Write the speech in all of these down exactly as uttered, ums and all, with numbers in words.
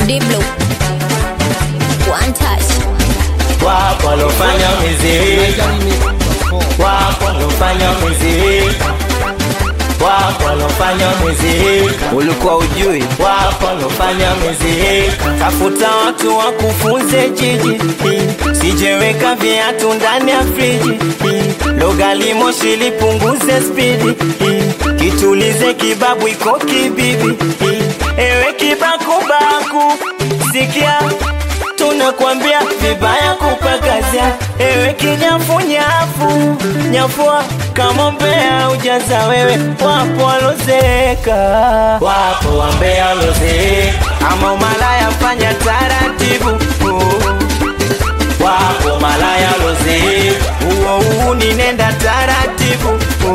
Deep Blue One Touch. Wapo walofanya muziki, wapo walofanya muziki, wapo walofanya muziki, ulikuwa ujui. wapo walofanya muziki. Tafuta watu wakufunze jiji, sijeweka viatu ndani ya friji, logali moshi lipunguze spidi, kitulize kibabu iko kibibi. Ewe kibakubaku sikia, tunakwambia vibaya kupakazia. Ewe kinyafu nyafu nyafua kama mbea ujaza wewe. Wapo walozeka, wapo wambea walozeka, ama umalaya fanya taratibu. Wapo malaya walozeka, uo uu ninenda taratibu.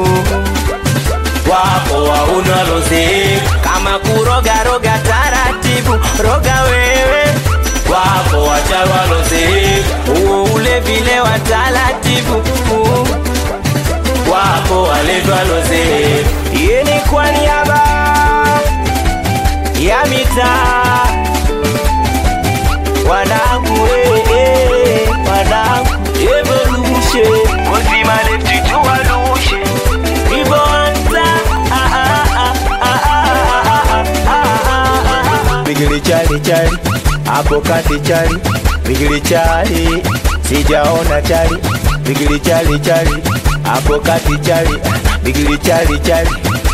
Wapo wauni walozeka, kama kuroga roga taratibu, roga wewe. Wapo wachawi walozeka, uo ule vile watalatibu. Wapo walevi walozeka. Iye ni kwa niaba ya mitaa, wanangu ee, wanangu evolution, uzima lefti tuwalushe Ibo anta, ah ah ah ah ah ah ah. Bigili chali chali, hapo kati chali. Bigili chali, sijaona chali. Bigili chali chali, hapo kati chali. Bigili chali chali.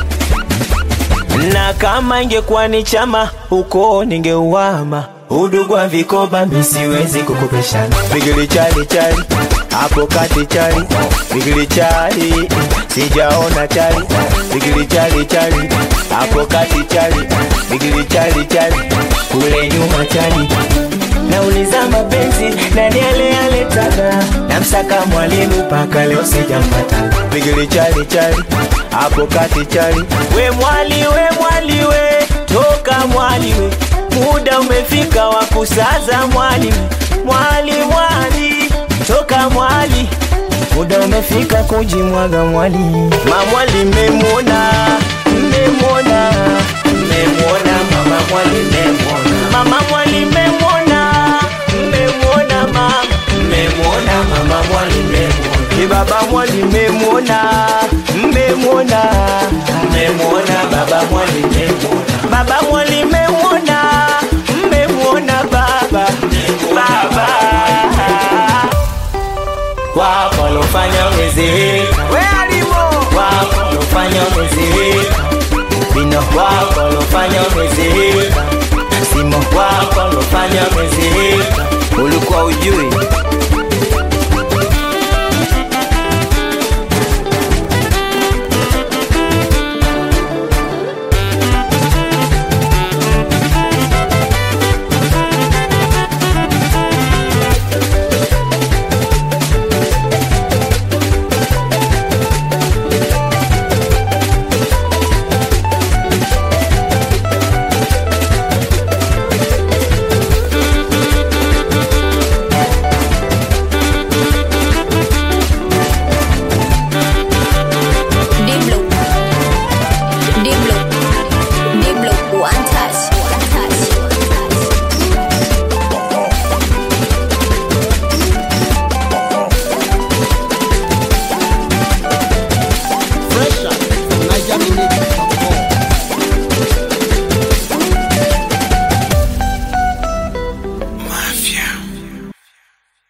Na kama ingekuwa ni chama huko ningeuama, udugu wa vikoba misiwezi kukupeshana. Bigili chali chali, hapo kati chali. Bigili chali, sijaona chali. Bigili chali chali, hapo kati chali. Bigili chali chali, kule nyuma chali. Nauliza mapenzi nani ale aletaka, namsaka mwalimu paka leo sijampata. bigili chali chali, hapo kati chali. We mwali we mwali we, toka mwali we, muda umefika wa kusaza mwali we. Mwali mwali, toka mwali, muda umefika kujimwaga mwali. Mamwali memwona, memwona, memwona mama mwali memwona. Mama mwali memwona, memwona mama, memwona mama mwali memwona. Baba mwali memwona, memwona, memwona baba mwali memwona. Baba mwali memwona, memwona baba, baba. Wapo walofanya muziki, we alimo. Wapo walofanya muziki, bino wapo walofanya muziki.